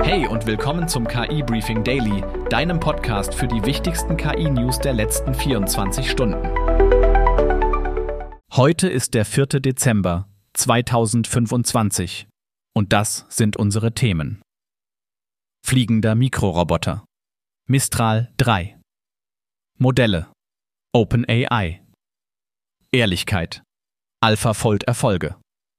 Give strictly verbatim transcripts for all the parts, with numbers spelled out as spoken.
Hey und willkommen zum K I-Briefing Daily, deinem Podcast für die wichtigsten K I-News der letzten vierundzwanzig Stunden. Heute ist der vierte Dezember zweitausendfünfundzwanzig und das sind unsere Themen. Fliegender Mikroroboter. Mistral drei. Modelle. OpenAI. Ehrlichkeit. AlphaFold Erfolge.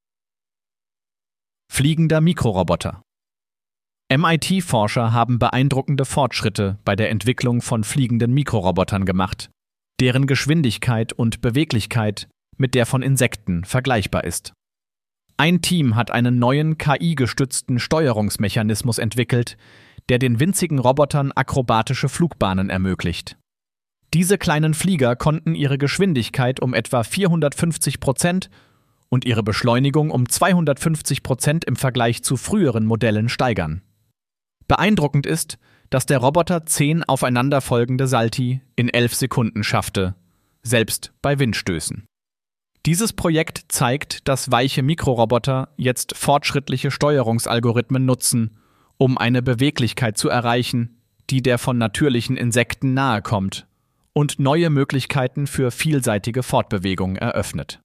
Fliegender Mikroroboter. M I T-Forscher haben beeindruckende Fortschritte bei der Entwicklung von fliegenden Mikrorobotern gemacht, deren Geschwindigkeit und Beweglichkeit mit der von Insekten vergleichbar ist. Ein Team hat einen neuen K I-gestützten Steuerungsmechanismus entwickelt, der den winzigen Robotern akrobatische Flugbahnen ermöglicht. Diese kleinen Flieger konnten ihre Geschwindigkeit um etwa vierhundertfünfzig Prozent und ihre Beschleunigung um zweihundertfünfzig Prozent im Vergleich zu früheren Modellen steigern. Beeindruckend ist, dass der Roboter zehn aufeinanderfolgende Salti in elf Sekunden schaffte, selbst bei Windstößen. Dieses Projekt zeigt, dass weiche Mikroroboter jetzt fortschrittliche Steuerungsalgorithmen nutzen, um eine Beweglichkeit zu erreichen, die der von natürlichen Insekten nahe kommt und neue Möglichkeiten für vielseitige Fortbewegung eröffnet.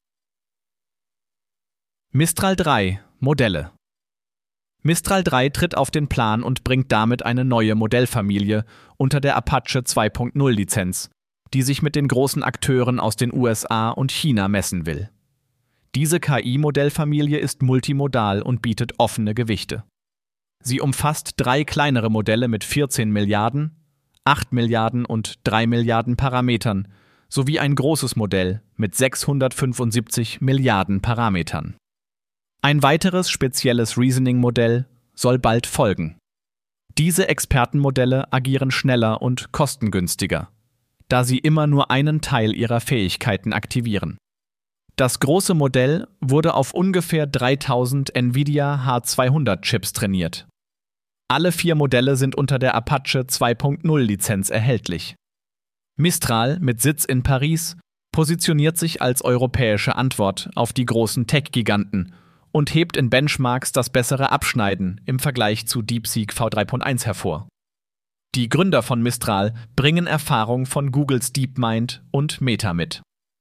Mistral drei Modelle. Mistral drei tritt auf den Plan und bringt damit eine neue Modellfamilie unter der Apache zwei Punkt null Lizenz, die sich mit den großen Akteuren aus den U S A und China messen will. Diese K I-Modellfamilie ist multimodal und bietet offene Gewichte. Sie umfasst drei kleinere Modelle mit vierzehn Milliarden, acht Milliarden und drei Milliarden Parametern sowie ein großes Modell mit sechshundertfünfundsiebzig Milliarden Parametern. Ein weiteres spezielles Reasoning-Modell soll bald folgen. Diese Expertenmodelle agieren schneller und kostengünstiger, da sie immer nur einen Teil ihrer Fähigkeiten aktivieren. Das große Modell wurde auf ungefähr dreitausend NVIDIA H zweihundert Chips trainiert. Alle vier Modelle sind unter der Apache zwei Punkt null Lizenz erhältlich. Mistral mit Sitz in Paris positioniert sich als europäische Antwort auf die großen Tech-Giganten und hebt in Benchmarks das bessere Abschneiden im Vergleich zu DeepSeek V drei Punkt eins hervor. Die Gründer von Mistral bringen Erfahrung von Googles DeepMind und Meta mit.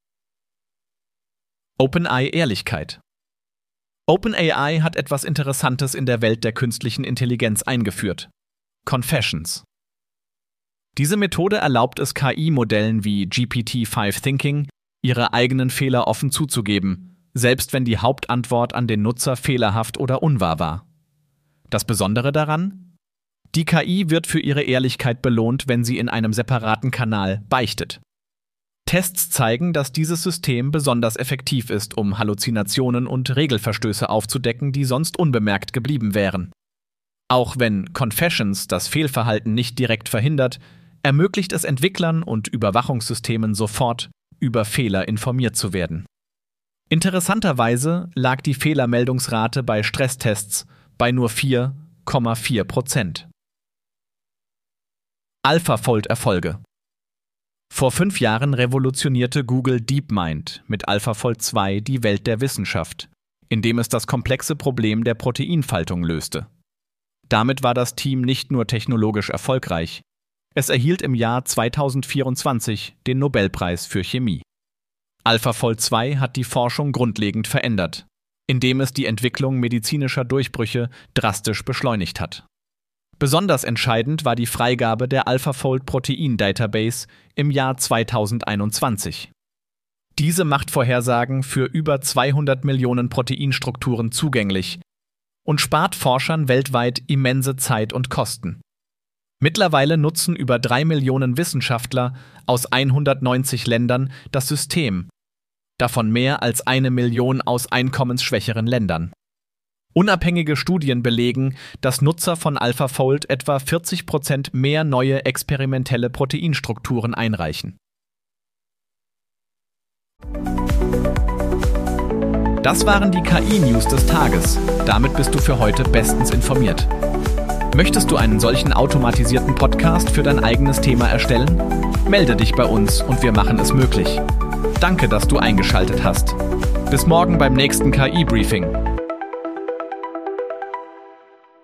OpenAI Ehrlichkeit. OpenAI hat etwas Interessantes in der Welt der künstlichen Intelligenz eingeführt: Confessions. Diese Methode erlaubt es K I-Modellen wie G P T fünf Thinking, ihre eigenen Fehler offen zuzugeben, selbst wenn die Hauptantwort an den Nutzer fehlerhaft oder unwahr war. Das Besondere daran? Die K I wird für ihre Ehrlichkeit belohnt, wenn sie in einem separaten Kanal beichtet. Tests zeigen, dass dieses System besonders effektiv ist, um Halluzinationen und Regelverstöße aufzudecken, die sonst unbemerkt geblieben wären. Auch wenn Confessions das Fehlverhalten nicht direkt verhindert, ermöglicht es Entwicklern und Überwachungssystemen sofort, über Fehler informiert zu werden. Interessanterweise lag die Fehlermeldungsrate bei Stresstests bei nur vier Komma vier Prozent. AlphaFold Erfolge. Vor fünf Jahren revolutionierte Google DeepMind mit AlphaFold zwei die Welt der Wissenschaft, indem es das komplexe Problem der Proteinfaltung löste. Damit war das Team nicht nur technologisch erfolgreich, es erhielt im Jahr zweitausendvierundzwanzig den Nobelpreis für Chemie. AlphaFold zwei hat die Forschung grundlegend verändert, indem es die Entwicklung medizinischer Durchbrüche drastisch beschleunigt hat. Besonders entscheidend war die Freigabe der AlphaFold Protein Database im Jahr zweitausendeinundzwanzig. Diese macht Vorhersagen für über zweihundert Millionen Proteinstrukturen zugänglich und spart Forschern weltweit immense Zeit und Kosten. Mittlerweile nutzen über drei Millionen Wissenschaftler aus hundertneunzig Ländern das System, davon mehr als eine Million aus einkommensschwächeren Ländern. Unabhängige Studien belegen, dass Nutzer von AlphaFold etwa vierzig Prozent mehr neue experimentelle Proteinstrukturen einreichen. Das waren die K I-News des Tages. Damit bist du für heute bestens informiert. Möchtest du einen solchen automatisierten Podcast für dein eigenes Thema erstellen? Melde dich bei uns und wir machen es möglich. Danke, dass du eingeschaltet hast. Bis morgen beim nächsten K I-Briefing.